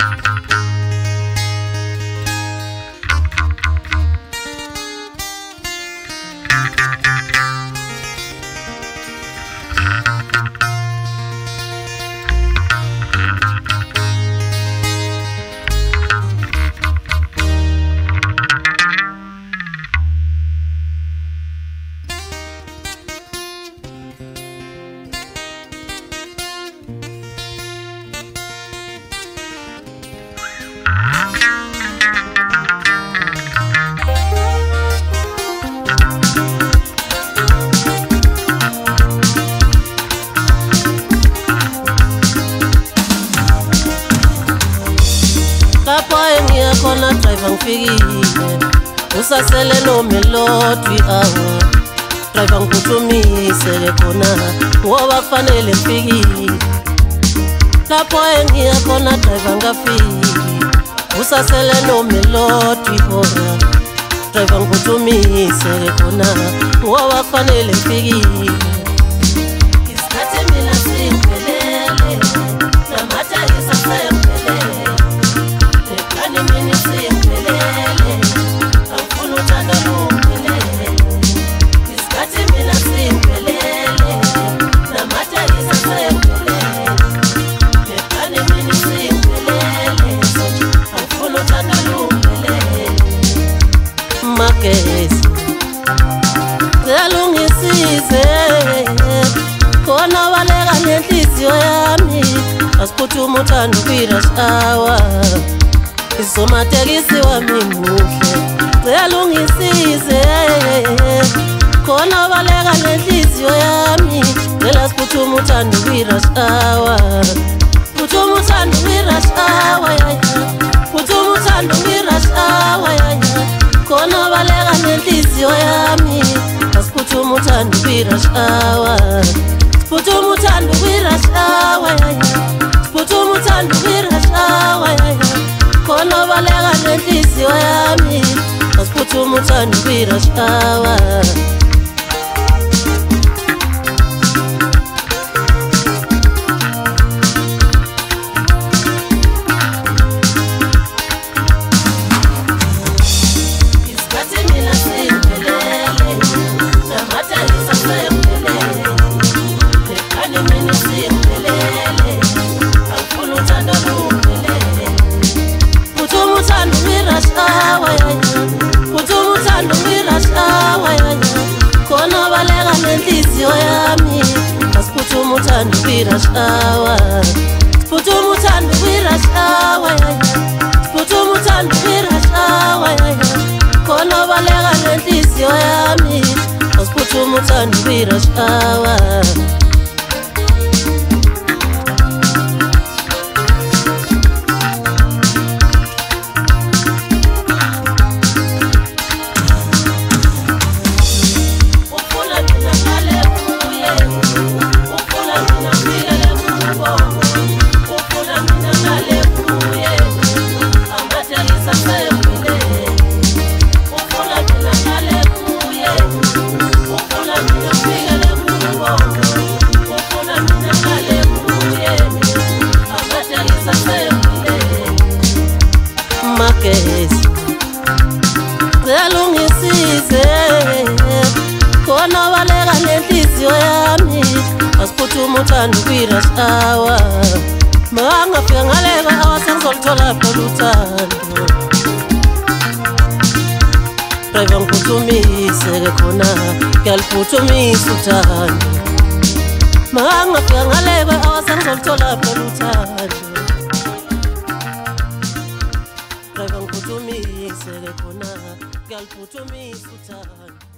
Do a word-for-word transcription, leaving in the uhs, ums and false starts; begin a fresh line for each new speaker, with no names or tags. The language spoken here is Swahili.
Kona driver ngfikile usasele no melodi awa driver ngikutumise khona ngoba fanele ngfikile lapho engiya khona driver ngafiki usasele no melodi khona driver ngikutumise khona ngoba fanele ngfikile isikhathi mina singiphelele namatha isasele khona baleka nenhliziyo yami asiphuthuma uthando kwi-rush hour isomatekisi wami muhle cela ungisize khona baleka nenhliziyo yami cela siphuthuma uthando kwi-rush hour phuthuma uthando kwi-rush hour phuthuma uthando kwi-rush hour khona baleka nenhliziyo yami asiphuthuma uthando kwi-rush hour phuthuma uthando kwi-rush hour phuthuma uthando kwi-rush hour khona baleka nenhliziyo yami asiphuthuma uthando kwi-rush hour uthando kwi-rush hour phuthuma uthando kwi-rush hour phuthuma uthando kwi-rush hour khona baleka nenhliziyo yami asiphuthuma uthando kwi-rush hour khona baleka nenhliziyo yami asiphuthuma uthando kwi-rush hour mangafika ngaleka hour sengizolithola phela uthando driver ngiphuthumise khona ngiyaliphuthumisa uthando mangafika ngaleka hour sengizolithola phela uthando driver ngiphuthumise khona ngiyaliphuthumisa uthando